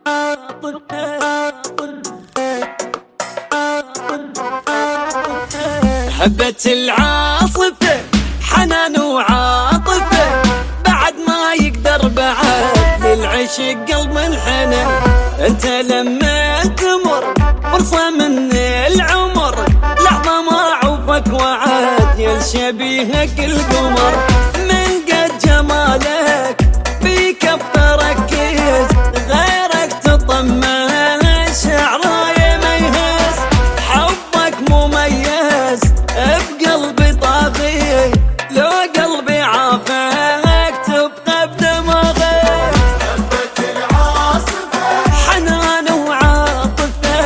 هبت العاصفة حنان وعاطفة، بعد ما يقدر بعد للعشق قلب انحنى. انت لما تمر فرصة من العمر، لحظة ما عوفك وعاد يا شبيهك القمر. من قد جمالك فيك بتركز، غيرك تطمن شعره يميز. حبك مميز بقلبي طاغي، لو قلبي عافاك تبقى بدماغي. هبت العاصفة حنان وعاطفة،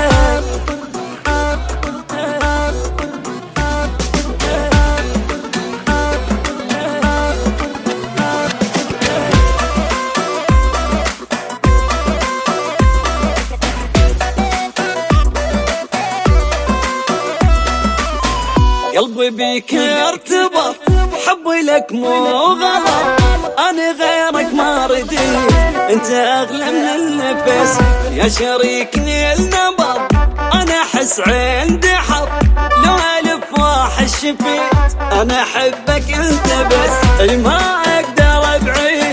قلبي بيك ارتبط، حبي لك مو غلط. انا غيرك ما رديت، انت اغلى من النفس يا شريكني النبض. انا احس عندي حظ لو الف واحد شفيت، انا احبك انت بس ما اقدر ابعد.